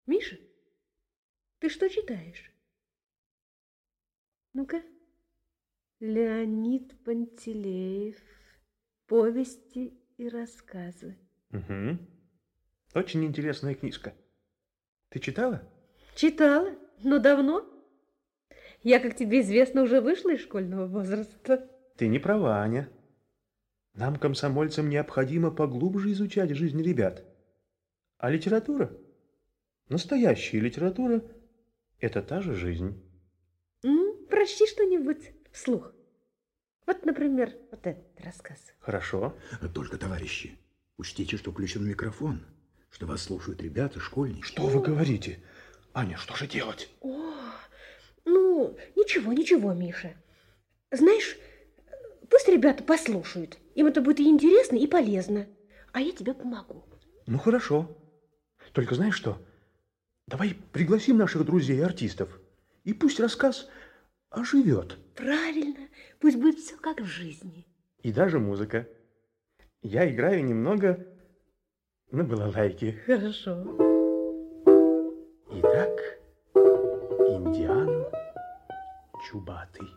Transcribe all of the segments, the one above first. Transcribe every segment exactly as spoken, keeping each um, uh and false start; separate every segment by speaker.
Speaker 1: Миша, ты что читаешь? Ну-ка. Леонид Пантелеев. Повести и рассказы.
Speaker 2: Угу. Очень интересная книжка. Ты читала?
Speaker 1: Читала, но давно. Я, как тебе известно, уже вышла из школьного возраста.
Speaker 2: Ты не права, Аня. Нам, комсомольцам, необходимо поглубже изучать жизнь ребят. А литература, настоящая литература, это та же жизнь.
Speaker 1: Ну, прочти что-нибудь вслух. Вот, например, вот этот рассказ.
Speaker 2: Хорошо.
Speaker 3: Только, товарищи, учтите, что включен микрофон, что вас слушают ребята, школьники.
Speaker 2: Что вы говорите? Аня, что же делать?
Speaker 1: О, ну, ничего, ничего, Миша. Знаешь, пусть ребята послушают. Им это будет и интересно, и полезно. А я тебе помогу.
Speaker 2: Ну, хорошо. Только знаешь что? Давай пригласим наших друзей и артистов. И пусть рассказ оживет.
Speaker 1: Правильно. Пусть будет все как в жизни.
Speaker 2: И даже музыка. Я играю немного на балалайке.
Speaker 1: Хорошо.
Speaker 2: Итак, Индиан Чубатый.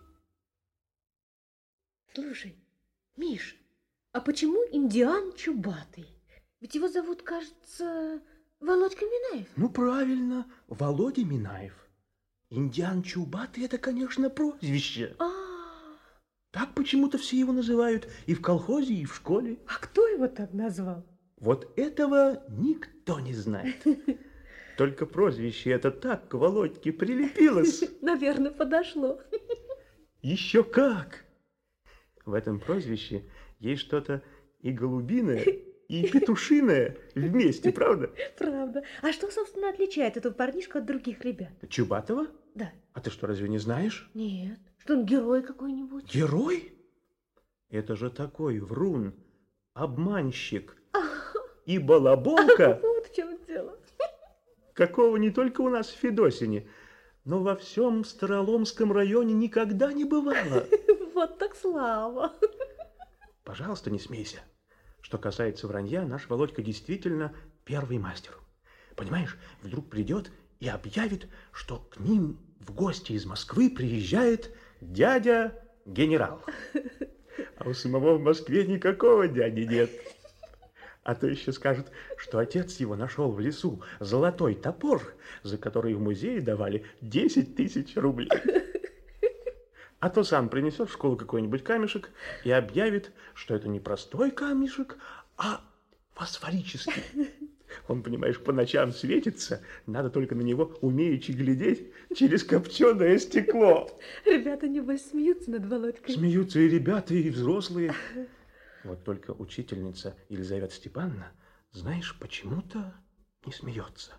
Speaker 1: Слушай, Миш, а почему Индиан Чубатый? Ведь его зовут, кажется, Володька Минаев.
Speaker 2: Ну, правильно, Володя Минаев. Индиан Чубатый – это, конечно, прозвище.
Speaker 1: А,
Speaker 2: Так почему-то все его называют и в колхозе, и в школе.
Speaker 1: а кто его так назвал?
Speaker 2: Вот этого никто не знает. Только прозвище это так к Володьке прилепилось.
Speaker 1: Наверное, подошло.
Speaker 2: Еще как! В этом прозвище есть что-то и голубиное, и петушиное вместе, правда?
Speaker 1: Правда. А что, собственно, отличает этого парнишку от других ребят?
Speaker 2: Чубатого?
Speaker 1: Да.
Speaker 2: А ты что, разве не знаешь?
Speaker 1: Нет. Что он герой какой-нибудь?
Speaker 2: Герой? Это же такой врун, обманщик и балаболка,
Speaker 1: Вот в чем дело.
Speaker 2: какого не только у нас в Федосине, но во всем Староломском районе никогда не бывало.
Speaker 1: Вот так слава.
Speaker 2: Пожалуйста, не смейся. Что касается вранья, наш Володька действительно первый мастер. Понимаешь, вдруг придет и объявит, что к ним в гости из Москвы приезжает дядя-генерал. А у самого в Москве никакого дяди нет. А то еще скажет, что отец его нашел в лесу золотой топор, за который в музее давали десять тысяч рублей. А то сам принесет в школу какой-нибудь камешек и объявит, что это не простой камешек, а фосфорический. Он, понимаешь, по ночам светится, надо только на него умеючи глядеть через копченое стекло.
Speaker 1: Ребята, небось, смеются над Володькой.
Speaker 2: Смеются и ребята, и взрослые. Вот только учительница Елизавета Степановна, знаешь, почему-то не смеется.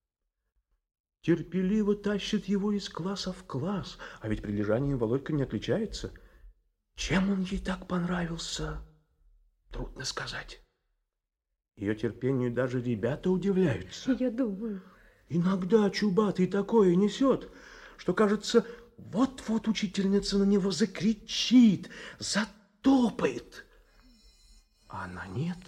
Speaker 2: Терпеливо тащит его из класса в класс, а ведь прилежанием Володька не отличается. Чем он ей так понравился, трудно сказать. Ее терпению даже ребята удивляются.
Speaker 1: Я думаю.
Speaker 2: Иногда Чубатый такое несет, что, кажется, вот-вот учительница на него закричит, затопает. А она нет.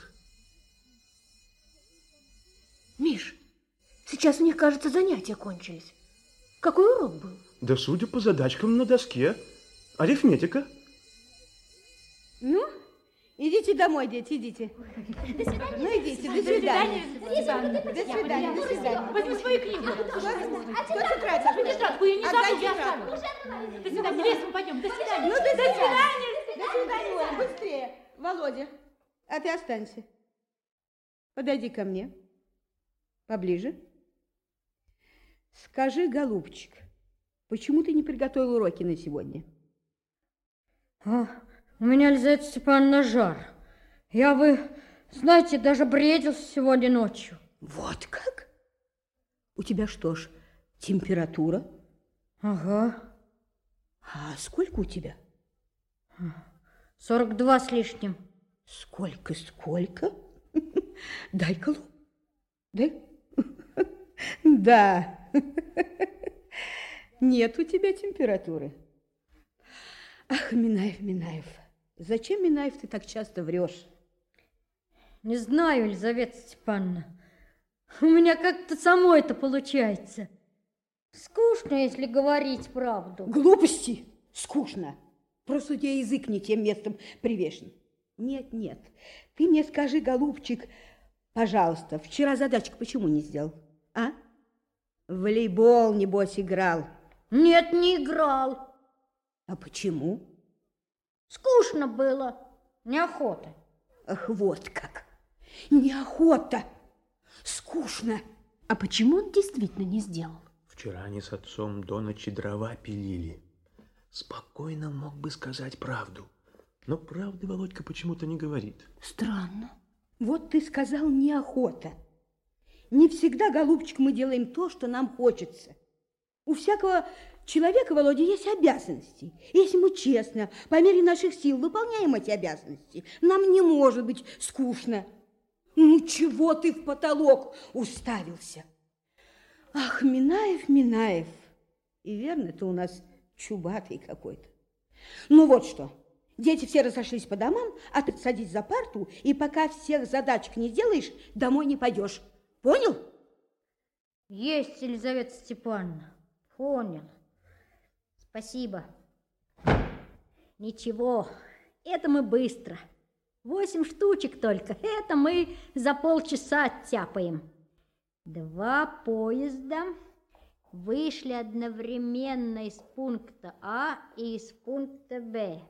Speaker 1: Миш, сейчас, мне кажется, занятия кончились. Какой урок был?
Speaker 2: Да судя по задачкам на доске, арифметика.
Speaker 4: Ну, идите домой, дети, идите.
Speaker 5: До свидания.
Speaker 4: Ну, идите, до свидания. До свидания, до свидания.
Speaker 5: Возьми свою книгу.
Speaker 4: Кто тетрадь?
Speaker 5: Вы тетрадку, я не
Speaker 4: Отдай
Speaker 5: забуду, я
Speaker 4: тетрадку.
Speaker 5: оставлю. До свидания, лесом пойдем, до свидания.
Speaker 4: Ну, до
Speaker 5: До
Speaker 4: свидания.
Speaker 5: свидания.
Speaker 4: До свидания. Быстрее. Володя, а ты останься. Подойди ко мне. Поближе. Скажи, голубчик, почему ты не приготовил уроки на сегодня?
Speaker 6: А, у меня, Елизавета Степановна, жар. Я бы, знаете, даже бредился сегодня ночью.
Speaker 4: Вот как? У тебя что ж, температура?
Speaker 6: Ага.
Speaker 4: А сколько у тебя?
Speaker 6: сорок два с лишним.
Speaker 4: Сколько, сколько? Дай-ка лоб. Дай. Да. Нет у тебя температуры. Ах, Минаев, Минаев. Зачем, Минаев, ты так часто врешь?
Speaker 6: Не знаю, Елизавета Степановна. У меня как-то само это получается. Скучно, если говорить правду.
Speaker 4: Глупости. Скучно. Просто у тебя язык не тем местом привешен. Нет, нет. Ты мне скажи, голубчик, пожалуйста, вчера задачку почему не сделал? А? В волейбол, небось, играл.
Speaker 6: Нет, не играл.
Speaker 4: А почему?
Speaker 6: Скучно было. Неохота.
Speaker 4: Ах, вот как. Неохота. Скучно.
Speaker 1: А почему он действительно не сделал?
Speaker 2: Вчера они с отцом до ночи дрова пилили. Спокойно мог бы сказать правду. Но правды Володька почему-то не говорит.
Speaker 1: Странно.
Speaker 4: Вот ты сказал неохота. Не всегда, голубчик, мы делаем то, что нам хочется. У всякого человека, Володя, есть обязанности. Если мы честно, по мере наших сил выполняем эти обязанности, нам не может быть скучно. Ну, чего ты в потолок уставился? Ах, Минаев, Минаев. И верно, ты у нас чубатый какой-то. Ну, вот что. Дети все разошлись по домам, а ты садись за парту, и пока всех задачек не сделаешь, домой не пойдешь. Понял?
Speaker 6: Есть, Елизавета Степановна. Понял. Спасибо. Ничего, это мы быстро. Восемь штучек только. Это мы за полчаса оттяпаем. Два поезда вышли одновременно из пункта А и из пункта Б.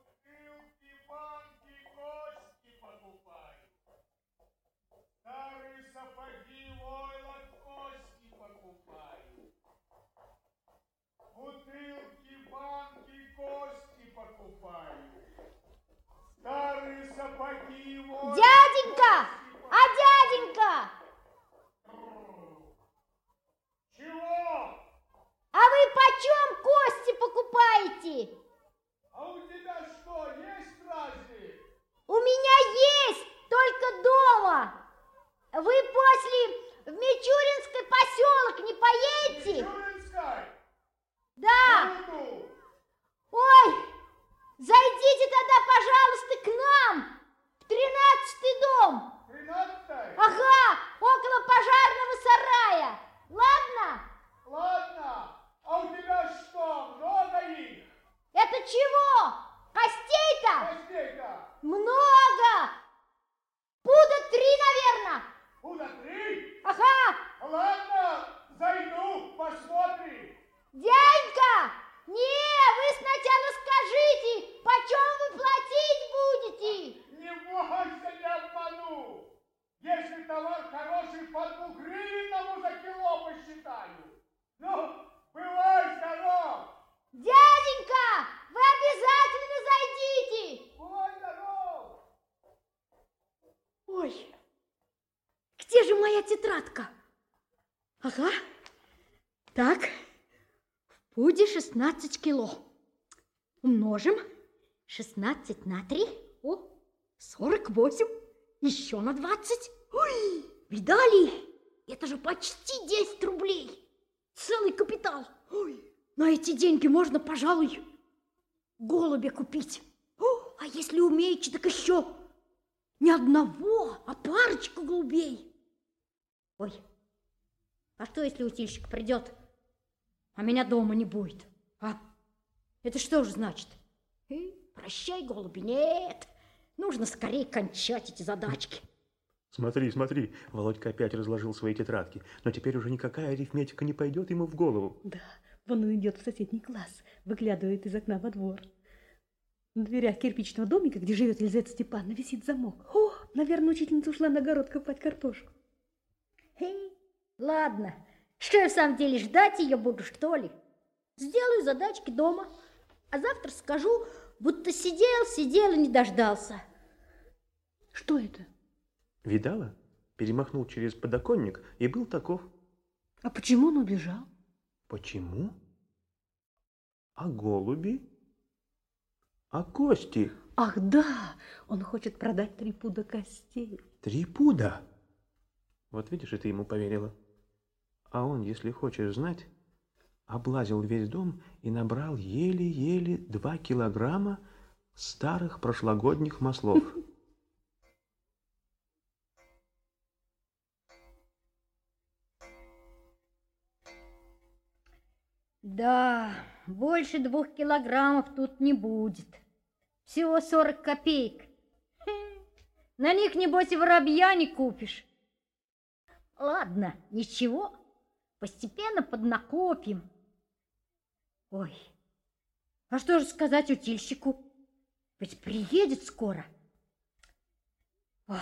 Speaker 6: Дяденька! А дяденька!
Speaker 7: Чего?
Speaker 6: А вы почем кости покупаете?
Speaker 7: А у тебя что, есть разве?
Speaker 6: У меня есть, только дома. Вы после в Мичуринский поселок не поедете?
Speaker 7: Мичуринской?
Speaker 6: Да.
Speaker 7: Пойду.
Speaker 6: Ой, зайдите тогда, пожалуйста, к нам в тринадцатый дом.
Speaker 7: Тринадцатый?
Speaker 6: Ага, около пожарного сарая. Ладно?
Speaker 7: Ладно. А у тебя что, много их?
Speaker 6: Это чего? Костей-то?
Speaker 7: Костей-то?
Speaker 6: Много. Пуда три, наверное.
Speaker 7: Пуда три?
Speaker 6: Ага.
Speaker 7: Ладно, зайду, посмотри.
Speaker 6: Дядька, не, вы сначала скажите, почем вы платить будете?
Speaker 7: Не бойся, не обману. Если товар хороший, по двух гривенному за кило посчитаю. Ну, бывай здоров.
Speaker 6: Дяденька, вы обязательно зайдите.
Speaker 7: Бывай здоров.
Speaker 1: Ой, где же моя тетрадка? Ага, так, в пуде шестнадцать кило. Умножим шестнадцать на три, о, сорок восемь, еще на двадцать. Ой, видали? Это же почти десять рублей. Целый капитал. Ой, на эти деньги можно, пожалуй, голубя купить. О, а если умеете, так еще не одного, а парочку голубей. Ой, а что, если утильщик придет, а меня дома не будет? А? Это что же значит? Э, прощай, голуби, нет. Нужно скорее кончать эти задачки.
Speaker 2: Смотри, смотри, Володька опять разложил свои тетрадки, но теперь уже никакая арифметика не пойдет ему в голову.
Speaker 1: Да, вон он идет в соседний класс, выглядывает из окна во двор. На дверях кирпичного домика, где живет Елизавета Степановна, висит замок. О, наверное, учительница ушла на огород копать картошку.
Speaker 6: Эй, ладно, что я в самом деле ждать ее буду, что ли? Сделаю задачки дома, а завтра скажу, будто сидел, сидел и не дождался.
Speaker 1: Что это?
Speaker 2: Видала? Перемахнул через подоконник и был таков.
Speaker 1: А почему он убежал?
Speaker 2: Почему? А голуби? А кости?
Speaker 1: Ах, да, он хочет продать три пуда костей.
Speaker 2: Три пуда? Вот видишь, и ты ему поверила. А он, если хочешь знать, облазил весь дом и набрал еле-еле два килограмма старых прошлогодних маслов.
Speaker 6: Да, больше двух килограммов тут не будет. Всего сорок копеек. Хм, на них, небось, и воробья не купишь. Ладно, ничего, постепенно поднакопим. Ой, а что же сказать утильщику? Ведь приедет скоро. Ох.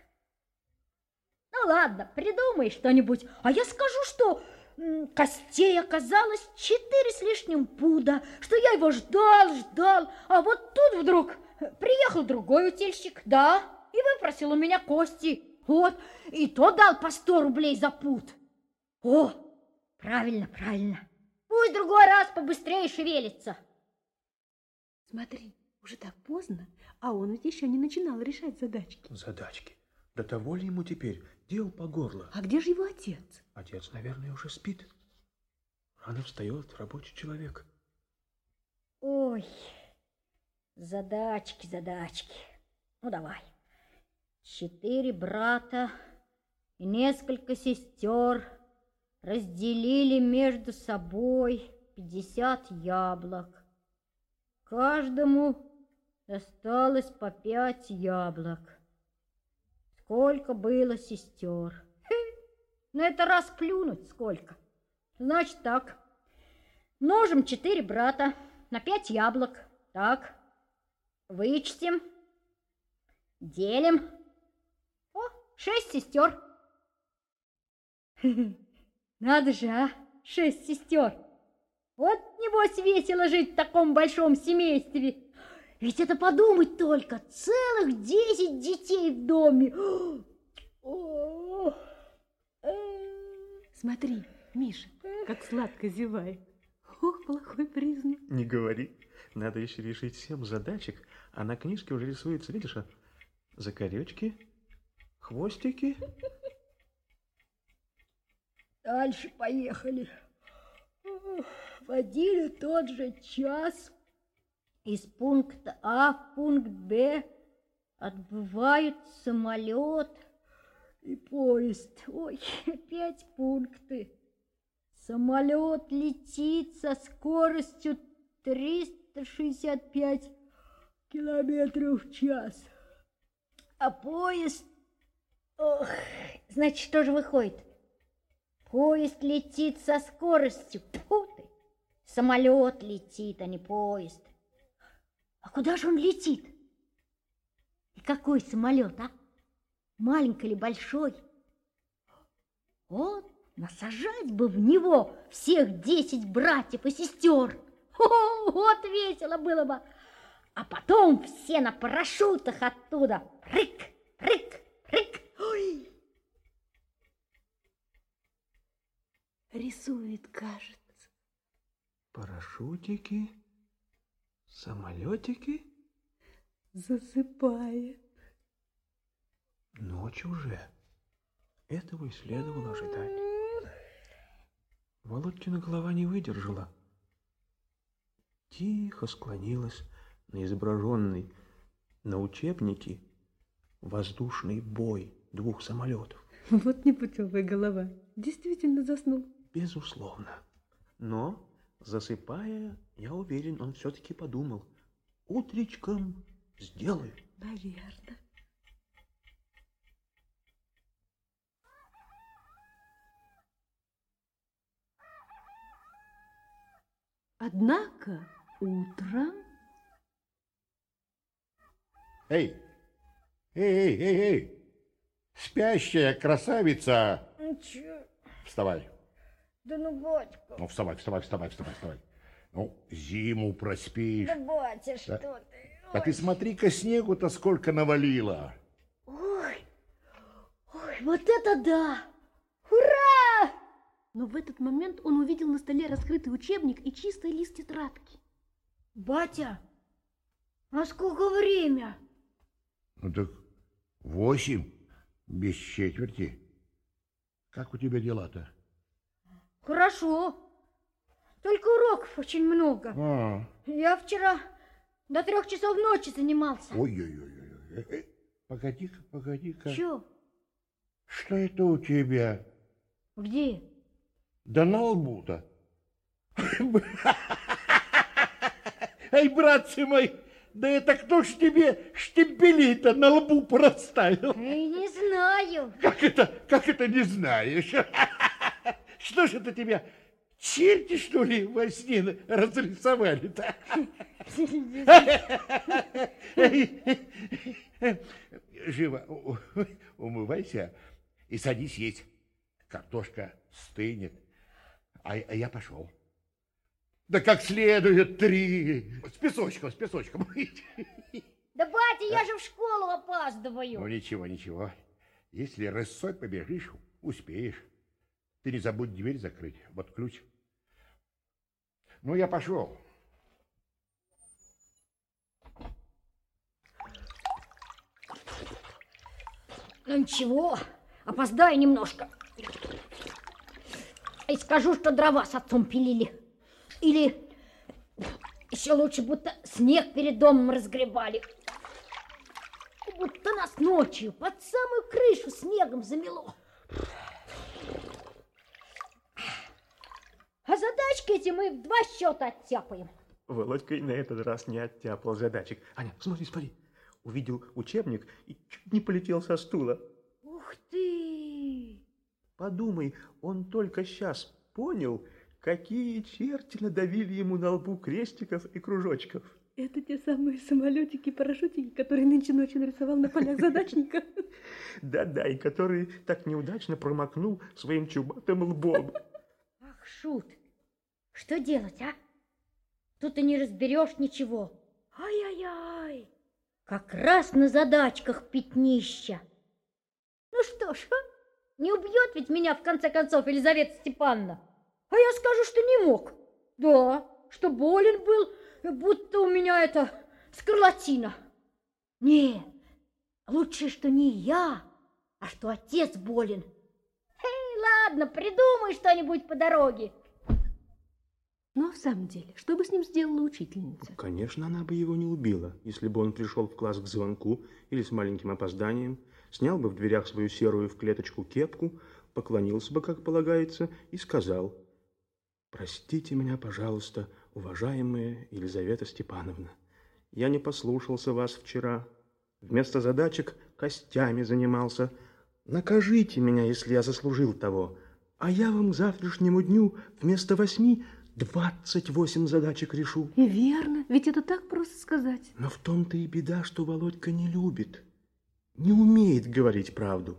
Speaker 6: Ну ладно, придумай что-нибудь. А я скажу, что м, костей оказалось четыре с лишним пуда, что я его ждал, ждал, а вот тут вдруг приехал другой утильщик, да, и выпросил у меня кости. Вот, и то дал по сто рублей за пуд. О, правильно, правильно. Пусть другой раз побыстрее шевелится.
Speaker 4: Смотри, уже так поздно, а он ведь еще не начинал решать задачки.
Speaker 2: Задачки. До того ли ему теперь дел по горло?
Speaker 4: А где же его отец?
Speaker 2: Отец, наверное, уже спит. Рано встает рабочий человек.
Speaker 6: Ой, задачки, задачки. Ну, давай. Четыре брата и несколько сестер разделили между собой пятьдесят яблок. Каждому досталось по пять яблок. Сколько было сестер? Ну, это раз плюнуть сколько. Значит так, множим четыре брата на пять яблок. Так, вычтем, делим. О, шесть сестер. Надо же, а, шесть сестер. Вот, небось, весело жить в таком большом семействе. Ведь это подумать только, целых десять детей в доме.
Speaker 4: Смотри, Миша, как сладко зевает. Ох, плохой признак.
Speaker 2: Не говори. Надо еще решить семь задачек, а на книжке уже рисуется, видишь, а? Закорючки, хвостики.
Speaker 6: Дальше поехали. В один и тот же час из пункта А в пункт Б отбывают самолет и поезд. Ой, опять пункты. Самолет летит со скоростью триста шестьдесят пять километров в час. А поезд... Ох, значит, что же выходит? Поезд летит со скоростью... Тьфу ты! Самолет летит, а не поезд. А куда же он летит? И какой самолет, а? Маленький или большой? Вот, насажать бы в него всех десять братьев и сестер. О, вот весело было бы. А потом все на парашютах оттуда. Прыг, прыг, прыг. Ой.
Speaker 4: Рисует, кажется.
Speaker 2: Парашютики, самолетики.
Speaker 4: Засыпает.
Speaker 2: Ночь уже. Этого и следовало ожидать. Володькина голова не выдержала. Тихо склонилась на изображенный на учебнике воздушный бой двух самолетов.
Speaker 4: Вот непутевая голова. Действительно заснул.
Speaker 2: Безусловно. Но, засыпая, я уверен, он все-таки подумал. Утречком сделаю.
Speaker 4: Наверное. Однако утром...
Speaker 7: Эй, эй, эй, эй, эй, спящая красавица.
Speaker 6: Ну, чё?
Speaker 7: Вставай.
Speaker 6: Да ну, батька.
Speaker 7: Ну, вставай, вставай, вставай, вставай, вставай. Ну, зиму проспишь.
Speaker 6: Да, батя, что
Speaker 7: Да.
Speaker 6: ты?
Speaker 7: А ты смотри-ка, снегу-то сколько навалило.
Speaker 6: Ой, ой, вот это да! Ура!
Speaker 4: Но в этот момент он увидел на столе раскрытый учебник и чистый лист тетрадки.
Speaker 6: Батя, а сколько время?
Speaker 7: Ну так восемь без четверти. Как у тебя дела-то?
Speaker 6: Хорошо. Только уроков очень много.
Speaker 7: А.
Speaker 6: Я вчера до трех часов ночи занимался.
Speaker 7: Ой-ой-ой. Э, Погоди-ка, погоди-ка.
Speaker 6: Чё?
Speaker 7: Что это у тебя?
Speaker 6: Где?
Speaker 7: Да на лбу-то. Эй, братцы мои, да это кто ж тебе штемпелей-то на лбу проставил?
Speaker 6: Эй, не знаю.
Speaker 7: Как это, как это не знаешь? Что ж это тебя, черти, что ли, во сне разрисовали-то? Живо умывайся и садись есть. Картошка стынет. А, а я пошел. Да как следует три. С песочком, с песочком.
Speaker 6: Да, батя, я же в школу опаздываю.
Speaker 7: Ну, ничего, ничего. Если рысой побежишь, успеешь. Ты не забудь дверь закрыть. Вот ключ. Ну, я пошел.
Speaker 6: Ну, ничего, опоздаю немножко. И скажу, что дрова с отцом пилили. Или еще лучше, будто снег перед домом разгребали. Будто нас ночью под самую крышу снегом замело. А задачки эти мы в два счета оттяпаем.
Speaker 2: Володька и на этот раз не оттяпал задачек. Аня, смотри, смотри. Увидел учебник и чуть не полетел со стула.
Speaker 6: Ух ты!
Speaker 2: Подумай, он только сейчас понял, какие черти надавили ему на лбу крестиков и кружочков.
Speaker 4: Это те самые самолетики-парашютики, которые нынче ночью нарисовал на полях задачника.
Speaker 2: Да-да, и который так неудачно промокнул своим чубатым лбом.
Speaker 6: Ах, Шут, что делать, а? Тут и не разберешь ничего. Ай-яй-яй! Как раз на задачках пятнища. Ну что ж, а? Не убьет ведь меня, в конце концов, Елизавета Степановна? А я скажу, что не мог. Да, что болен был, будто у меня это скарлатина. Нет, лучше, что не я, а что отец болен. Эй, ладно, придумай что-нибудь по дороге.
Speaker 4: Ну, а в самом деле, что бы с ним сделала учительница?
Speaker 2: Конечно, она бы его не убила, если бы он пришел в класс к звонку или с маленьким опозданием, снял бы в дверях свою серую в клеточку кепку, поклонился бы, как полагается, и сказал: «Простите меня, пожалуйста, уважаемая Елизавета Степановна, я не послушался вас вчера, вместо задачек костями занимался. Накажите меня, если я заслужил того, а я вам к завтрашнему дню вместо восьми двадцать восемь задачек решу».
Speaker 4: И верно, ведь это так просто сказать.
Speaker 2: Но в том-то и беда, что Володька не любит, не умеет говорить правду.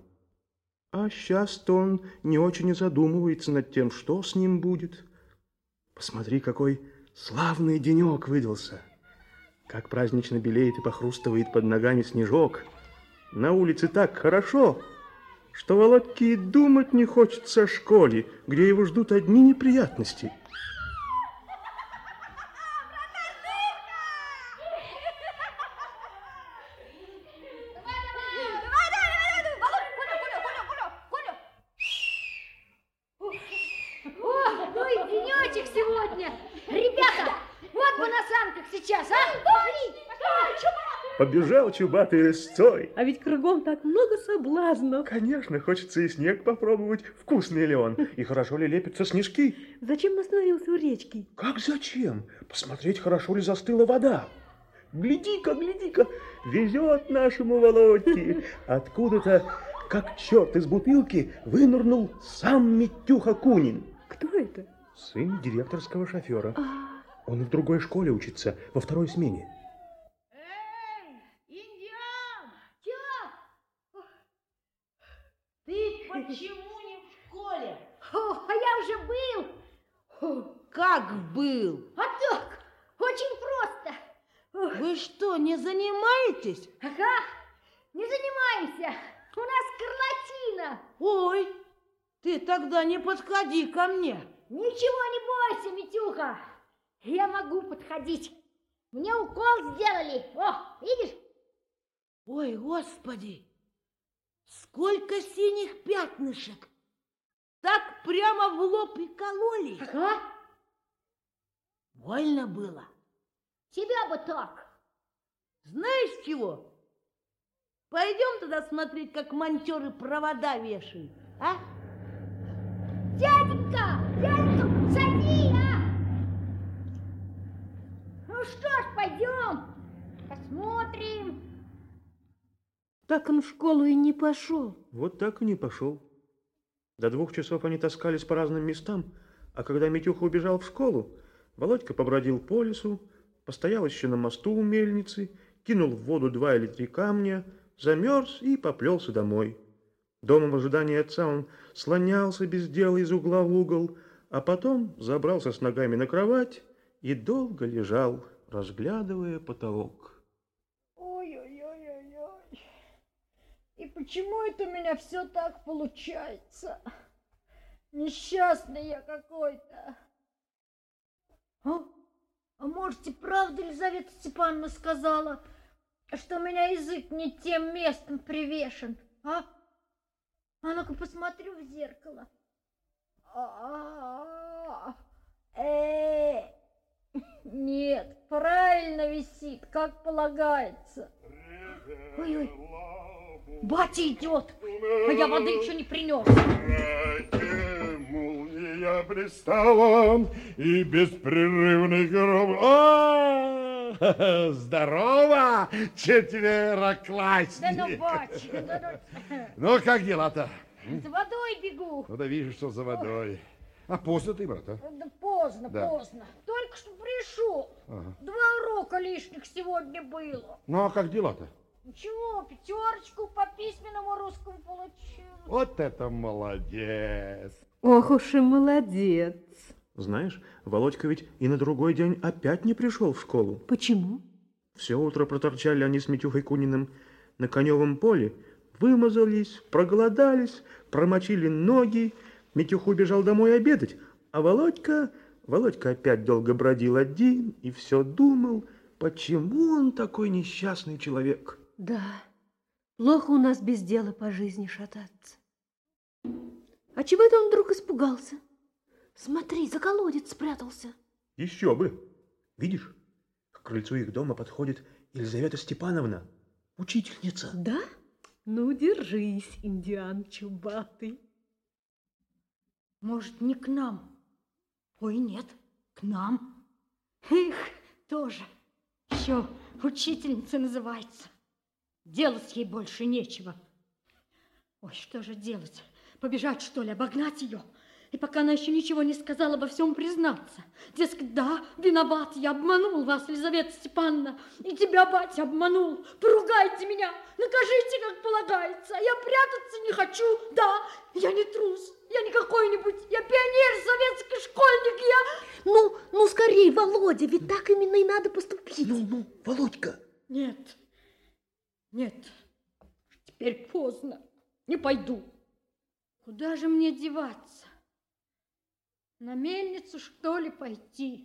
Speaker 2: А сейчас-то он не очень и задумывается над тем, что с ним будет. Посмотри, какой славный денек выдался. Как празднично белеет и похрустывает под ногами снежок. На улице так хорошо, что Володьке и думать не хочется о школе, где его ждут одни неприятности. Побежал чубатый рысцой.
Speaker 4: А ведь кругом так много соблазнов.
Speaker 2: Конечно, хочется и снег попробовать, вкусный ли он, и хорошо ли лепятся снежки.
Speaker 4: Зачем остановился у речки?
Speaker 2: Как зачем? Посмотреть, хорошо ли застыла вода. Гляди-ка, гляди-ка, везет нашему Володьке. Откуда-то, как черт из бутылки, вынырнул сам Митюха Кунин.
Speaker 4: Кто это?
Speaker 2: Сын директорского шофера.
Speaker 4: А...
Speaker 2: Он в другой школе учится, во второй смене.
Speaker 8: Почему не в школе?
Speaker 6: О, а я уже был.
Speaker 8: О, как был?
Speaker 6: А так, очень просто. Ох.
Speaker 8: Вы что, не занимаетесь?
Speaker 6: Ага, не занимаемся. У нас скарлатина.
Speaker 8: Ой, ты тогда не подходи ко мне.
Speaker 6: Ничего не бойся, Митюха. Я могу подходить. Мне укол сделали. О, видишь?
Speaker 8: Ой, Господи. Сколько синих пятнышек! Так прямо в лоб и кололи.
Speaker 6: Ага.
Speaker 8: Больно было.
Speaker 6: Тебя бы так.
Speaker 8: Знаешь чего? Пойдем тогда смотреть, как монтёры провода вешают, а?
Speaker 6: Дяденька, дяденька, сади, а! Ну что ж, пойдем, посмотрим.
Speaker 8: Так он в школу и не пошел.
Speaker 2: Вот так и не пошел. До двух часов они таскались по разным местам, а когда Митюха убежал в школу, Володька побродил по лесу, постоял еще на мосту у мельницы, кинул в воду два или три камня, замерз и поплелся домой. Дома в ожидании отца он слонялся без дела из угла в угол, а потом забрался с ногами на кровать и долго лежал, разглядывая потолок.
Speaker 6: Ой-ой-ой-ой-ой. И почему это у меня все так получается? Несчастный я какой-то. А? А может и правда Елизавета Степановна сказала, что у меня язык не тем местом привешен, а? А ну-ка посмотрю в зеркало. А-а-а. Э, нет, правильно висит, как полагается. Ой-ой, батя идет, а я воды еще не принес.
Speaker 7: Молния пристала и беспрерывный гром. О, здорово, четвероклассник.
Speaker 6: Да ну, батя, да ну.
Speaker 7: Ну, как дела-то?
Speaker 6: За водой бегу.
Speaker 7: Ну, да вижу, что за водой. А поздно ты, брат, а?
Speaker 6: Да поздно,
Speaker 7: Да.
Speaker 6: поздно. Только что пришел.
Speaker 7: Ага.
Speaker 6: Два урока лишних сегодня было.
Speaker 7: Ну, а как дела-то?
Speaker 6: Ничего, пятерочку по письменному русскому получил.
Speaker 7: Вот это молодец.
Speaker 8: Ох уж и молодец.
Speaker 2: Знаешь, Володька ведь и на другой день опять не пришел в школу.
Speaker 8: Почему?
Speaker 2: Все утро проторчали они с Митюхой Куниным на коневом поле, вымазались, проголодались, промочили ноги. Митюха убежал домой обедать, а Володька... Володька опять долго бродил один и все думал, почему он такой несчастный человек.
Speaker 8: Да, плохо у нас без дела по жизни шататься. А чего это он вдруг испугался? Смотри, за колодец спрятался.
Speaker 2: Еще бы. Видишь, к крыльцу их дома подходит Елизавета Степановна, учительница.
Speaker 8: Да? Ну, держись, индиан чубатый.
Speaker 1: Может, не к нам? Ой, нет, к нам. Эх, тоже. Еще учительница называется. Делать ей больше нечего. Ой, что же делать? Побежать, что ли, обогнать ее? И пока она еще ничего не сказала, во всем признаться. Дескать, да, виноват, я обманул вас, Елизавета Степановна, и тебя, батя, обманул. Поругайте меня, накажите, как полагается. Я прятаться не хочу, да, я не трус, я не какой-нибудь, я пионер, советский школьник, я...
Speaker 8: Ну, ну, скорей, Володя, ведь так именно и надо поступить.
Speaker 3: Ну, ну, Володька.
Speaker 1: Нет, нет, теперь поздно, не пойду. Куда же мне деваться? На мельницу, что ли, пойти?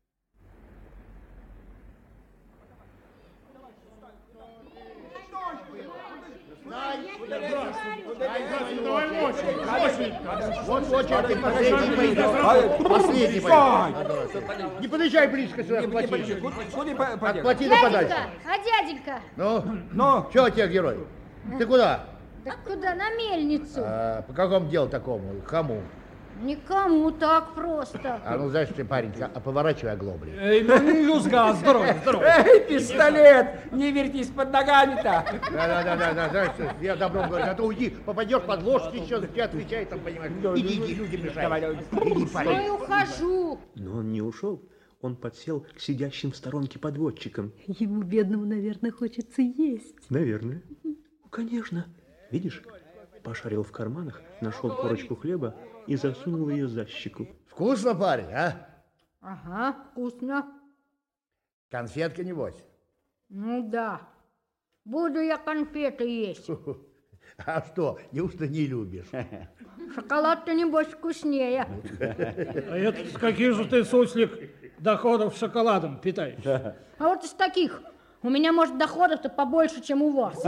Speaker 9: Вот очередь, последний пойдет. Последний пойдет. Не подъезжай близко сюда, отплати. Отплати да подальше.
Speaker 6: Дяденька, а дяденька?
Speaker 9: Ну, ну, что у тебя, герой? Ты куда?
Speaker 6: Да куда? На мельницу.
Speaker 9: А, по какому делу такому? Кому?
Speaker 6: Никому так просто.
Speaker 9: А ну, знаешь ты, парень, а поворачивай оглобли.
Speaker 10: Эй, ну не юзга, здорово, здорово. Эй, пистолет, не вертись под ногами-то.
Speaker 9: Да-да-да, знаешь, я добром говорю, а то уйди, попадешь под ложки, еще тебе отвечает, там, понимаешь. Иди, иди, люди мешают. Иди, парень.
Speaker 6: Ну и ухожу.
Speaker 2: Но он не ушел, он подсел к сидящим в сторонке подводчикам.
Speaker 8: Ему, бедному, наверное, хочется есть.
Speaker 2: Наверное. Конечно. Видишь, пошарил в карманах, нашел корочку хлеба и засунул ее за щеку.
Speaker 9: Вкусно, парень, а?
Speaker 6: Ага, вкусно.
Speaker 9: Конфетка, небось?
Speaker 6: Ну да. Буду я конфеты есть.
Speaker 9: А что, неужто не любишь?
Speaker 6: Шоколад-то, небось, вкуснее.
Speaker 10: А это с каких же ты, суслик, доходов шоколадом питаешь?
Speaker 6: А вот из таких. У меня, может, доходов-то побольше, чем у вас.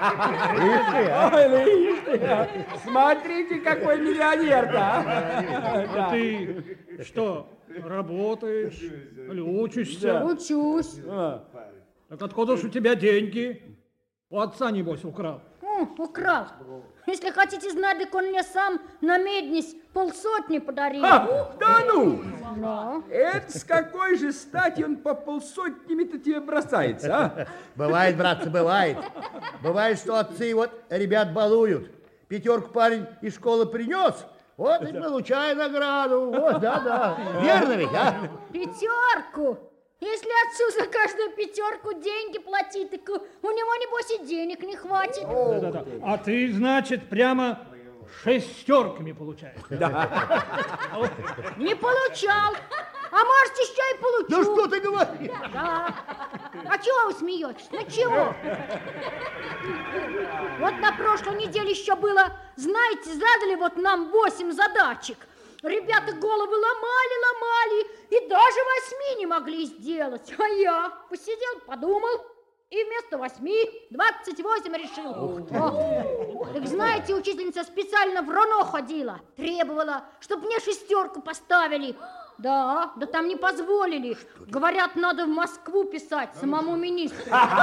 Speaker 10: Смотрите, какой миллионер-то, а? Ты что, работаешь или учишься?
Speaker 6: Учусь.
Speaker 10: Так откуда ж у тебя деньги? У отца, небось, украл.
Speaker 6: Ну, украл. Если хотите знать, так он мне сам на меднись полсотни подарил.
Speaker 10: А, да ну!
Speaker 6: Да.
Speaker 10: Это с какой же стати он по полсотнями-то тебе бросается, а?
Speaker 9: Бывает, братцы, бывает. Бывает, что отцы вот ребят балуют. Пятерку парень из школы принес, вот и получай награду. Вот, да-да. Верно ведь, а?
Speaker 6: Пятерку? Если отцу за каждую пятерку деньги платить, так у него, небось, и денег не хватит.
Speaker 11: Да-да-да. А ты, значит, прямо шестерками получаешь?
Speaker 10: Да.
Speaker 6: Не получал. А может, еще и получу.
Speaker 9: Да что ты говоришь?
Speaker 6: Да. А чего вы смеетесь? Ну чего? Вот на прошлой неделе еще было, знаете, задали вот нам восемь задачек. Ребята головы ломали, ломали, и даже восьми не могли сделать. А я посидел, подумал, и вместо восьми двадцать восемь решил. О, так знаете, учительница специально в РОНО ходила, требовала, чтобы мне шестерку поставили. Да, да там не позволили. Говорят, надо в Москву писать самому министру.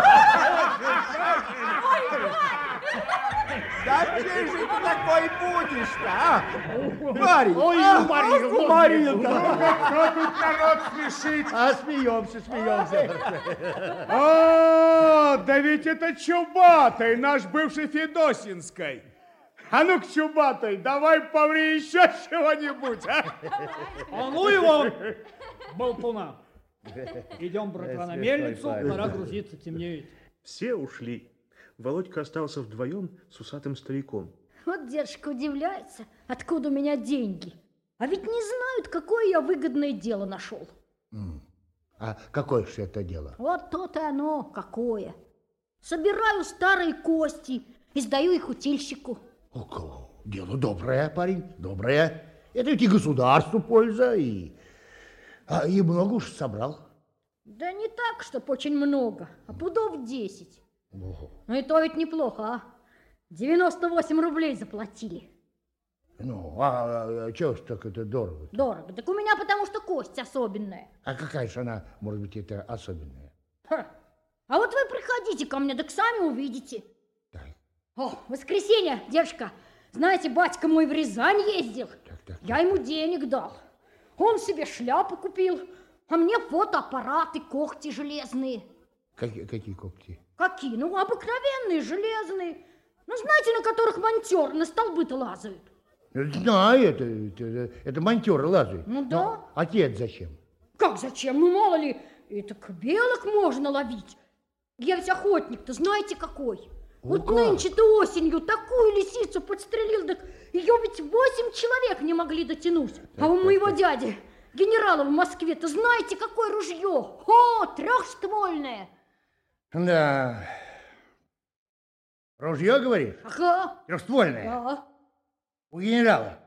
Speaker 10: Да где же ты такой будешь-то, а? Парень,
Speaker 9: Ой,
Speaker 10: а,
Speaker 9: Марилка,
Speaker 10: Марилка.
Speaker 7: Кто тут народ смешит?
Speaker 9: А смеемся, смеемся.
Speaker 7: О, да ведь это Чубатый, наш бывший Федосинской. А ну-ка, Чубатый, давай поври еще чего-нибудь, а?
Speaker 11: А ну его, болтуна. Идем, братва, на мельницу, пора грузиться, темнеет.
Speaker 2: Все ушли. Володька остался вдвоем с усатым стариком.
Speaker 6: Вот дедушка удивляется, откуда у меня деньги. А ведь не знают, какое я выгодное дело нашел.
Speaker 9: А какое же это дело?
Speaker 6: Вот то-то и оно, какое. Собираю старые кости и сдаю их утильщику.
Speaker 9: О, дело доброе, парень, доброе. Это ведь и государству польза, и... А, и много уж собрал.
Speaker 6: Да не так, чтоб очень много, а пудов десять.
Speaker 9: Ого.
Speaker 6: Ну и то ведь неплохо, а? девяносто восемь рублей заплатили.
Speaker 9: Ну, а, а чего ж так это дорого?
Speaker 6: Дорого. Так у меня потому что кость особенная.
Speaker 9: А какая же она, может быть, это особенная?
Speaker 6: Ха. А вот вы приходите ко мне, так сами увидите.
Speaker 9: Так.
Speaker 6: О, воскресенье, дедушка, знаете, батька мой в Рязань ездил.
Speaker 9: Так, так,
Speaker 6: Я ему денег дал. Он себе шляпу купил, а мне фотоаппараты, когти железные.
Speaker 9: Какие, какие когти?
Speaker 6: Какие? Ну, обыкновенные, железные. Ну, знаете, на которых монтер на столбы-то лазают.
Speaker 9: Знаю, это, это, это монтеры лазают.
Speaker 6: Ну да.
Speaker 9: Но отец зачем?
Speaker 6: Как зачем? Ну, мало ли, это белок можно ловить. Я ведь охотник-то, знаете какой?
Speaker 9: О,
Speaker 6: вот
Speaker 9: как?
Speaker 6: нынче-то осенью такую лисицу подстрелил, так ее ведь восемь человек не могли дотянуть.
Speaker 9: Так,
Speaker 6: а у
Speaker 9: так,
Speaker 6: моего
Speaker 9: так.
Speaker 6: дяди, генерала в Москве-то, знаете, какое ружье? О, трехствольное.
Speaker 9: Да. Ружье, говоришь?
Speaker 6: Ага.
Speaker 9: Трехствольное?
Speaker 6: Да.
Speaker 9: У генерала.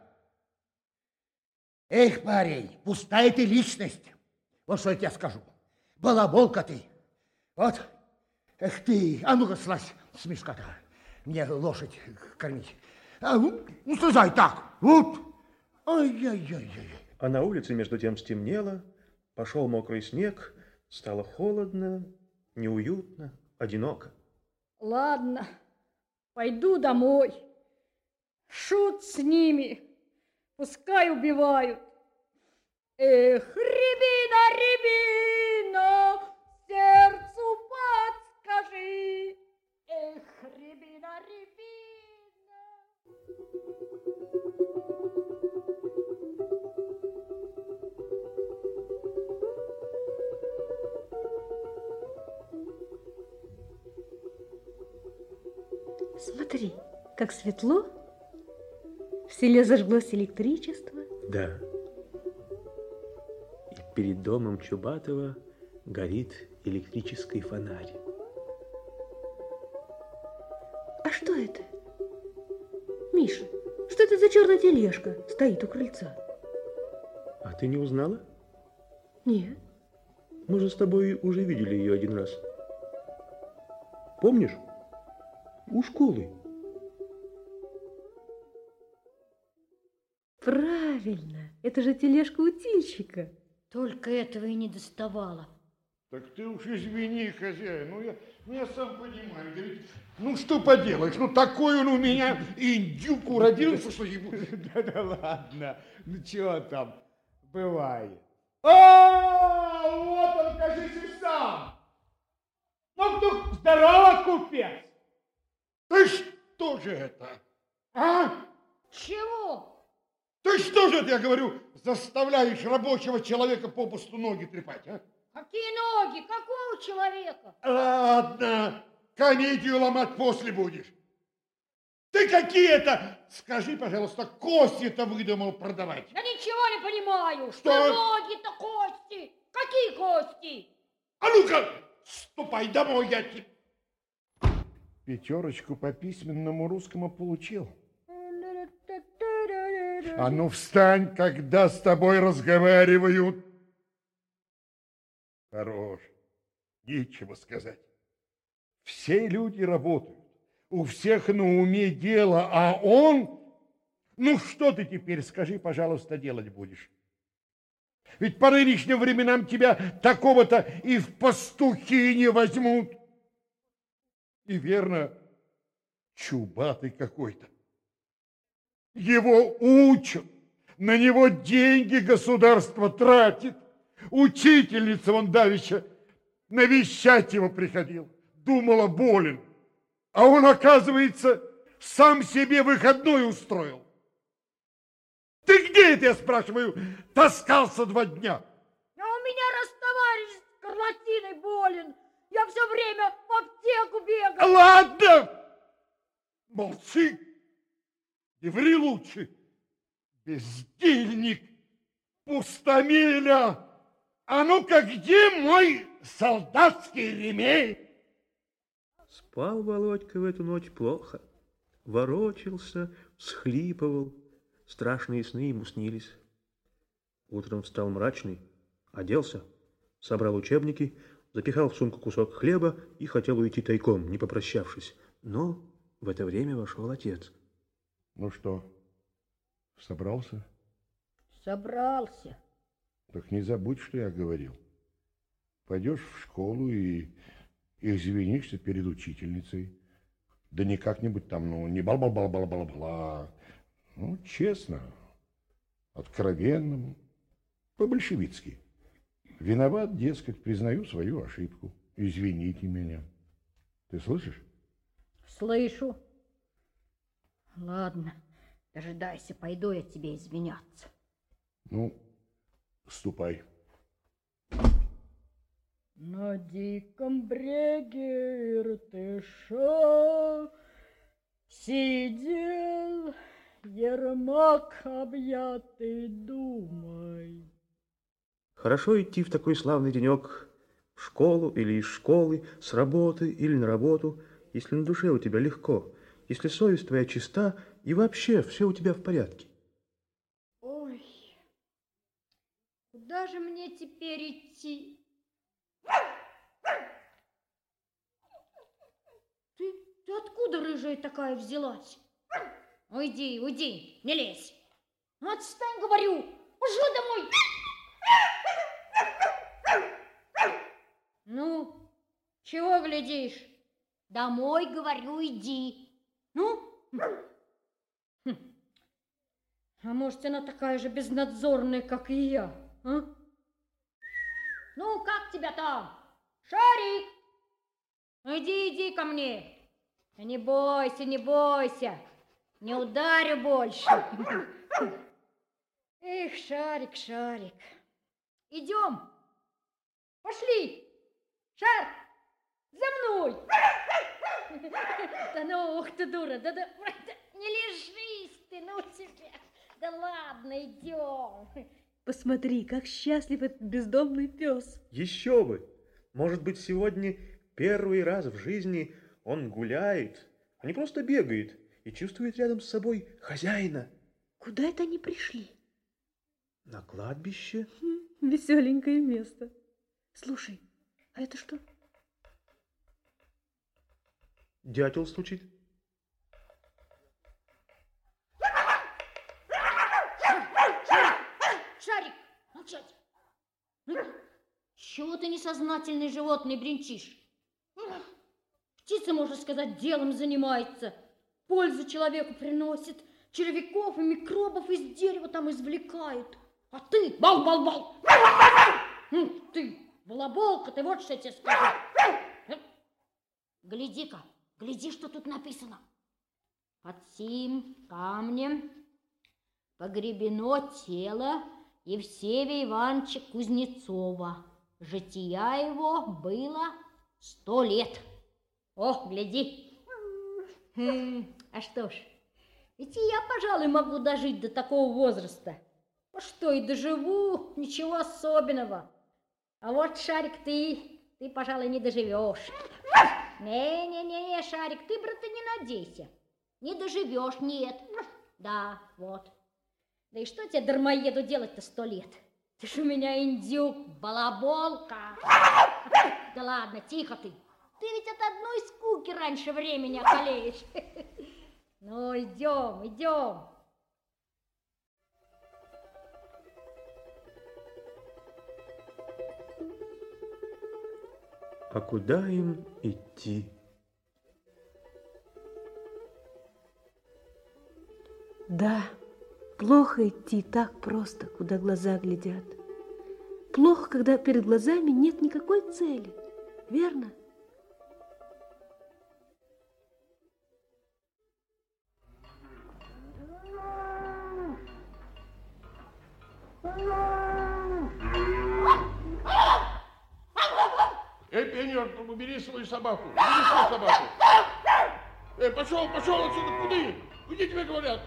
Speaker 9: Эх, парень, пустая ты личность. Вот что я тебе скажу. Балаболка ты. Вот. Эх ты, а ну-ка слазь с мешка-то. Мне лошадь кормить. А, ну, ну, слезай так. Вот. Ай-яй-яй-яй.
Speaker 2: А на улице между тем стемнело, пошел мокрый снег, стало холодно, неуютно, одиноко.
Speaker 6: Ладно, пойду домой. Шут с ними, пускай убивают. Эх, рябина, рябина, сердцу подскажи. Эх, рябина, рябина.
Speaker 8: Смотри, как светло. В селе зажглось электричество.
Speaker 2: Да. И перед домом Чубатова горит электрический фонарь.
Speaker 8: А что это? Миша, что это за черная тележка стоит у крыльца?
Speaker 2: А ты не узнала?
Speaker 8: Нет.
Speaker 2: Мы же с тобой уже видели ее один раз. Помнишь? У школы.
Speaker 8: Правильно, это же тележка утильщика.
Speaker 6: Только этого и не доставало.
Speaker 7: Так ты уж извини, хозяин, ну я, ну я сам понимаю, да ведь, ну что поделаешь, ну такой он у меня индюк уродился, что ему...
Speaker 9: Да-да ладно, ну чего там, бывает.
Speaker 7: А, вот он, кажись, и сам.
Speaker 11: Ну, кто здорово, купец.
Speaker 7: Ты что же это, а?
Speaker 1: Чего?
Speaker 7: Ты что же это, я говорю, заставляешь рабочего человека попусту ноги трепать, а?
Speaker 1: Какие ноги? Какого человека?
Speaker 7: Ладно, комедию ломать после будешь. Ты какие-то, скажи, пожалуйста, кости-то выдумал продавать?
Speaker 1: Я ничего не понимаю. Что,
Speaker 7: Что?
Speaker 1: ноги-то кости? Какие кости?
Speaker 7: А ну-ка, ступай домой, я тебе...
Speaker 9: Пятерочку по письменному русскому получил. А ну встань, когда с тобой разговаривают. Хорош. Нечего сказать. Все люди работают. У всех на уме дело, а он... Ну что ты теперь, скажи, пожалуйста, делать будешь? Ведь по нынешним временам тебя такого-то и в пастухи не возьмут. И верно, чубатый какой-то. Его учат, на него деньги государство тратит. Учительница вон давеча навещать его приходил, думала, болен. А он, оказывается, сам себе выходной устроил. Ты где это, я спрашиваю, таскался два дня?
Speaker 1: А у меня раз товарищ с скарлатиной болен. Я все время в аптеку бегал.
Speaker 9: Ладно, молчи, не ври лучше. Бездельник, пустомеля. А ну-ка, где мой солдатский ремень?
Speaker 2: Спал Володька в эту ночь плохо. Ворочался, всхлипывал. Страшные сны ему снились. Утром встал мрачный, оделся, собрал учебники, запихал в сумку кусок хлеба и хотел уйти тайком, не попрощавшись. Но в это время вошел отец.
Speaker 9: Ну что, собрался?
Speaker 1: Собрался.
Speaker 9: Так не забудь, что я говорил. Пойдешь в школу и извинишься перед учительницей. Да не как-нибудь там, ну, не бал-бал-бал-бал-бал-бла. Ну, честно, откровенно, по-большевицки. Виноват, дескать, признаю свою ошибку. Извините меня. Ты слышишь?
Speaker 1: Слышу. Ладно, дожидайся, пойду я тебе извиняться.
Speaker 9: Ну, ступай.
Speaker 1: На диком бреге Иртыша сидел Ермак, объятый думой.
Speaker 2: Хорошо идти в такой славный денек в школу или из школы, с работы или на работу, если на душе у тебя легко, если совесть твоя чиста и вообще все у тебя в порядке.
Speaker 1: Ой, куда же мне теперь идти? Ты, ты откуда, рыжая такая, взялась? Уйди, уйди, не лезь. Отстань, говорю, пошли домой. Ну, чего глядишь? Домой, говорю, иди. Ну? Хм. А может, она такая же безнадзорная, как и я, а? Ну, как тебя там? Шарик! Иди, иди ко мне. Не бойся, не бойся. Не ударю больше. Эх, Шарик, Шарик. Идем. Пошли. Шар, за мной. Да ну, ух ты, дура. Да, да, не лежись ты, ну тебя. Да ладно, идем.
Speaker 8: Посмотри, как счастлив этот бездомный пес.
Speaker 2: Еще бы! Может быть, сегодня первый раз в жизни он гуляет, а не просто бегает и чувствует рядом с собой хозяина.
Speaker 8: Куда это они пришли?
Speaker 2: На кладбище.
Speaker 8: Хм, веселенькое место. Слушай, а это что?
Speaker 2: Дятел стучит.
Speaker 1: Шарик, молчать.
Speaker 6: Чего ты несознательный животный бренчишь? Птица, можно сказать, делом занимается, пользу человеку приносит, червяков и микробов из дерева там извлекают. А ты, бал-бал-бал, ты, балаболка, ты вот что я тебе скажу. Гляди-ка, гляди, что тут написано. Под сим камнем погребено тело Евсевия Ивановича Кузнецова. Жития его было сто лет. О, гляди. А что ж, ведь и я, пожалуй, могу дожить до такого возраста. А что, и доживу, ничего особенного. А вот, Шарик, ты, ты, пожалуй, не доживешь. Не-не-не, Шарик, ты, брат, не надейся. Не доживешь, нет. Да, вот. Да и что тебе, дармоеду, делать-то сто лет? Ты ж у меня индюк, балаболка. Да ладно, тихо ты. Ты ведь от одной скуки раньше времени околеешь. Ну, идем, идем.
Speaker 2: А куда им идти?
Speaker 8: Да, плохо идти так просто, куда глаза глядят. Плохо, когда перед глазами нет никакой цели, верно?
Speaker 7: Эй, пионер, убери свою собаку, убери свою собаку. Эй, пошел, пошел отсюда, куда? Куда тебе говорят?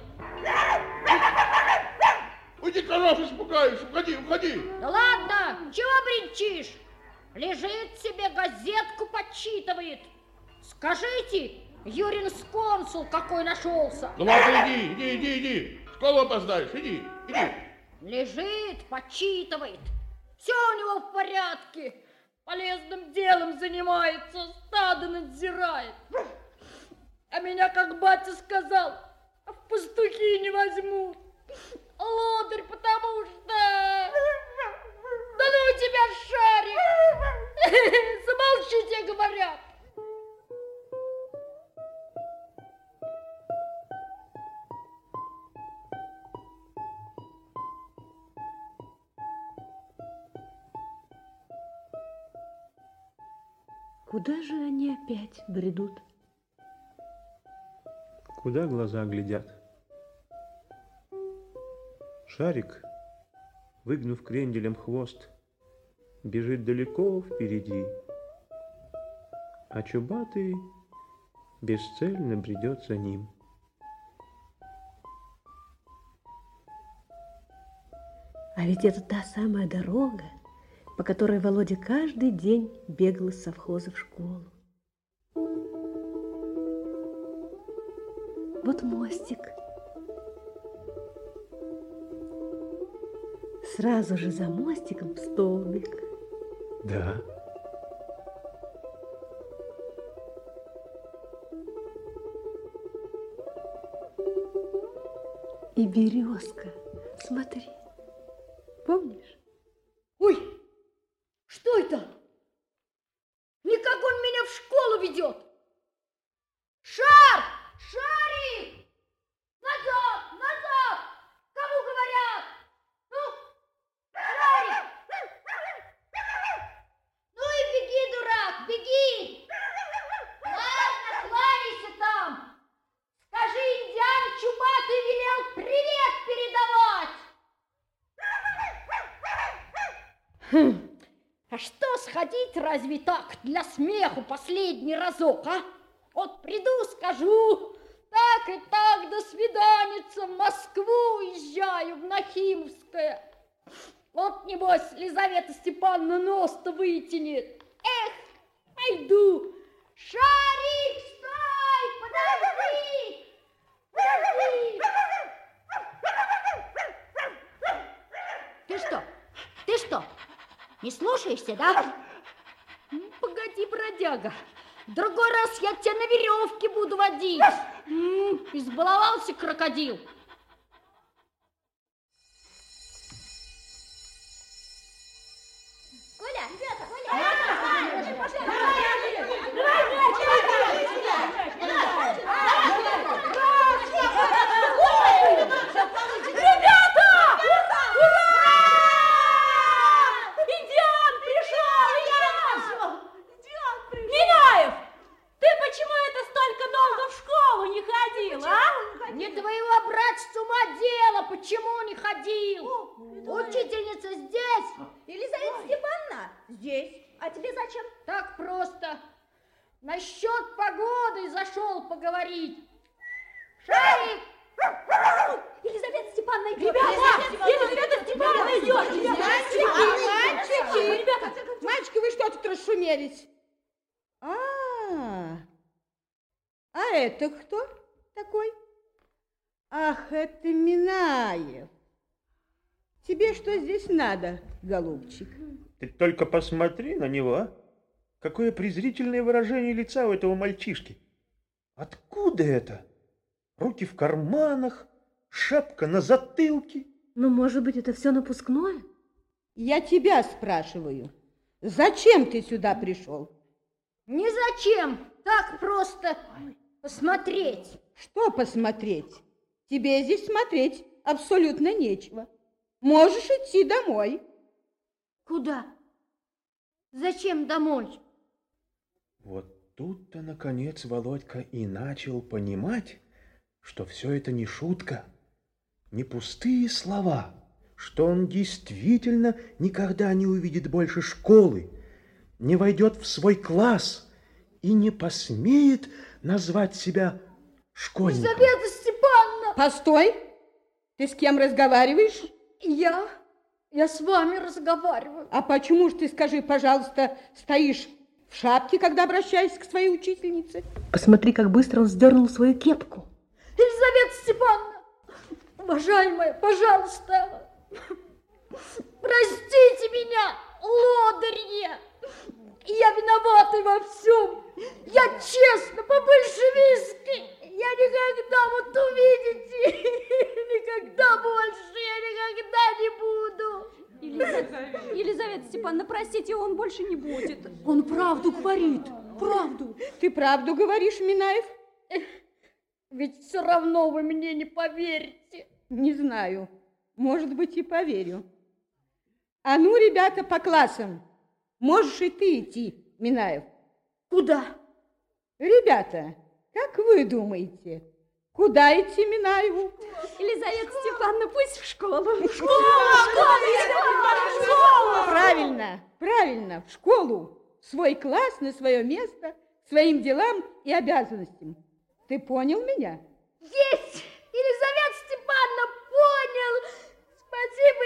Speaker 7: Уйди, коров, испугаюсь, уходи, уходи.
Speaker 6: Да ладно, чего бренчишь? Лежит себе, газетку почитывает. Скажите, Юрин консул какой нашелся.
Speaker 7: Ну ладно, иди, иди, иди, иди. В школу опоздаешь, иди, иди.
Speaker 6: Лежит, почитывает. Все у него в порядке. Полезным делом занимается, стадо надзирает. А меня, как батя сказал, в пастухи не возьмут. Лодырь, потому что... Да ну тебя, Шарик! Замолчи, тебе говорят.
Speaker 8: Куда же они опять бредут?
Speaker 2: Куда глаза глядят? Шарик, выгнув кренделем хвост, бежит далеко впереди, а Чубатый бесцельно бредет за ним.
Speaker 8: А ведь это та самая дорога, по которой Володя каждый день бегал из совхоза в школу. Вот мостик. Сразу же за мостиком столбик.
Speaker 2: Да.
Speaker 8: И березка. Смотри. Помнишь?
Speaker 6: Ой, что это? Никак он меня в школу ведет. Шар! Шарик! Назад! Назад! Кому говорят? Ну, Шарик! Ну и беги, дурак, беги! Ладно, кланяйся там. Скажи, индиан Чубатый велел привет передавать. Хм. А что сходить разве так для смеху последний разок, а? Вот приду, скажу, так и так, до свиданица, в Москву уезжаю, в Нахимовское. Вот, небось, Лизавета Степановна нос-то вытянет. Эх, пойду. Шарик, стой, подожди, подожди. Ты что, ты что, не слушаешься, да? Погоди, бродяга. В другой раз я тебя на веревке буду водить. М-м, избаловался крокодил.
Speaker 5: Коля, ребята,
Speaker 6: Учительница здесь?
Speaker 4: Елизавета Степановна, здесь. А тебе зачем?
Speaker 6: Так просто. Насчет погоды зашел поговорить. Шарик!
Speaker 5: Елизавета Степановна идет!
Speaker 4: Ребята!
Speaker 5: Елизавета Степановна идет!
Speaker 4: Мальчики, мальчики! Ребята, мальчики, вы что тут расшумелись? А, а это кто такой? Ах, это Минаев. Тебе что здесь надо, голубчик?
Speaker 2: Ты только посмотри на него, а? Какое презрительное выражение лица у этого мальчишки. Откуда это? Руки в карманах, шапка на затылке.
Speaker 8: Ну, может быть, это все напускное?
Speaker 4: Я тебя спрашиваю, зачем ты сюда пришел?
Speaker 6: Не зачем, так просто посмотреть.
Speaker 4: Что посмотреть? Тебе здесь смотреть абсолютно нечего. Можешь идти домой.
Speaker 6: Куда? Зачем домой?
Speaker 2: Вот тут-то, наконец, Володька и начал понимать, что все это не шутка, не пустые слова, что он действительно никогда не увидит больше школы, не войдет в свой класс и не посмеет назвать себя школьником.
Speaker 6: Елизавета Степановна!
Speaker 4: Постой! Ты с кем разговариваешь?
Speaker 6: Я? Я с вами разговариваю.
Speaker 4: А почему ж ты, скажи, пожалуйста, стоишь в шапке, когда обращаешься к своей учительнице?
Speaker 8: Посмотри, как быстро он сдернул свою кепку.
Speaker 6: Елизавета Степановна, уважаемая, пожалуйста, простите меня, лодырье. Я виновата во всем. Я честно, по-большевистски. Я никогда, вот увидите, никогда больше, я никогда не буду.
Speaker 5: Елизавета, Елизавета Степановна, простите, он больше не будет.
Speaker 8: Он правду говорит, правду.
Speaker 4: Ты правду говоришь, Минаев?
Speaker 6: Ведь все равно вы мне не поверите.
Speaker 4: Не знаю, может быть, и поверю. А ну, ребята, по классам. Можешь и ты идти, Минаев.
Speaker 6: Куда?
Speaker 4: Ребята, как вы думаете, куда идти Минаеву?
Speaker 5: Елизавета Степановна, пусть в школу.
Speaker 4: В школу! В школу! Правильно, правильно, в школу. В свой класс, на свое место, своим делам и обязанностям. Ты понял меня?
Speaker 6: Есть! Елизавета Степановна, понял! Спасибо,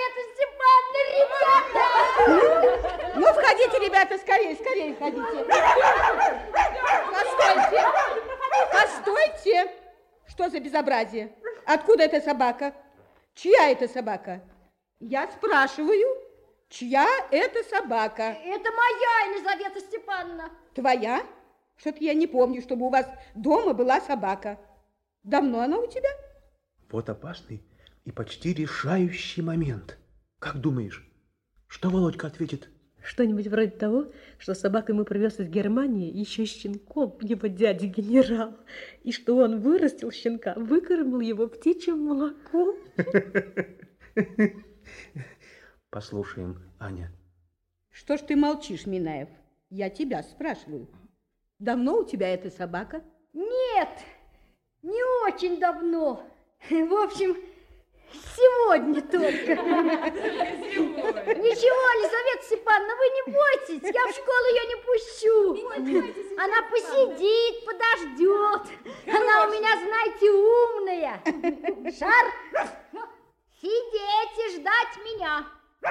Speaker 6: Елизавета Степановна, ребята!
Speaker 4: Ну, входите, ребята, скорее, скорее входите. Постойте, постойте. Что за безобразие? Откуда эта собака? Чья это собака? Я спрашиваю, чья это собака?
Speaker 6: Это моя, Елизавета Степановна.
Speaker 4: Твоя? Что-то я не помню, чтобы у вас дома была собака. Давно она у тебя?
Speaker 2: Вот опасный и почти решающий момент. Как думаешь, что Володька ответит?
Speaker 8: Что-нибудь вроде того, что собаку ему привез из Германии еще щенком его дядя генерал, и что он вырастил щенка, выкормил его птичьим молоком.
Speaker 2: Послушаем, Аня.
Speaker 4: Что ж ты молчишь, Минаев? Я тебя спрашиваю. Давно у тебя эта собака?
Speaker 6: Нет, не очень давно. В общем, сегодня только. Ничего, Елизавета Степановна, вы не бойтесь, я в школу ее не пущу. Она посидит, подождет. Она у меня, знаете, умная. Шар, сидеть и ждать меня.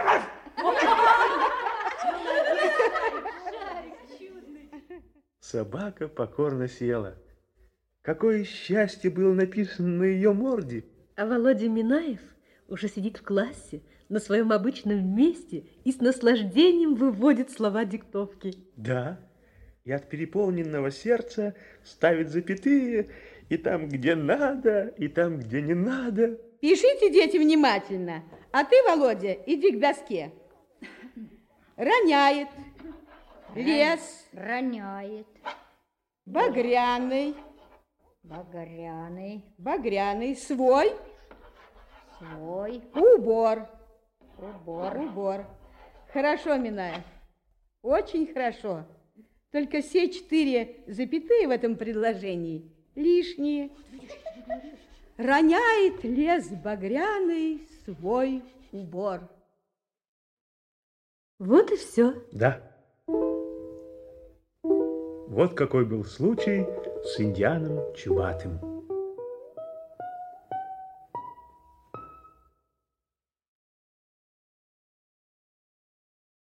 Speaker 2: Собака покорно села. Какое счастье было написано на ее морде.
Speaker 8: А Володя Минаев уже сидит в классе на своем обычном месте и с наслаждением выводит слова диктовки.
Speaker 2: Да, и от переполненного сердца ставит запятые и там, где надо, и там, где не надо.
Speaker 4: Пишите, дети, внимательно. А ты, Володя, иди к доске. Роняет. Лес.
Speaker 6: Роняет.
Speaker 4: Багряный.
Speaker 6: Багряный.
Speaker 4: Багряный. Свой.
Speaker 6: Свой.
Speaker 4: Убор.
Speaker 6: Убор.
Speaker 4: Убор. Хорошо, Минаев. Очень хорошо. Только все четыре запятые в этом предложении лишние. Роняет лес багряный свой убор.
Speaker 8: Вот и все.
Speaker 2: Да. Вот какой был случай с Индианом Чубатым.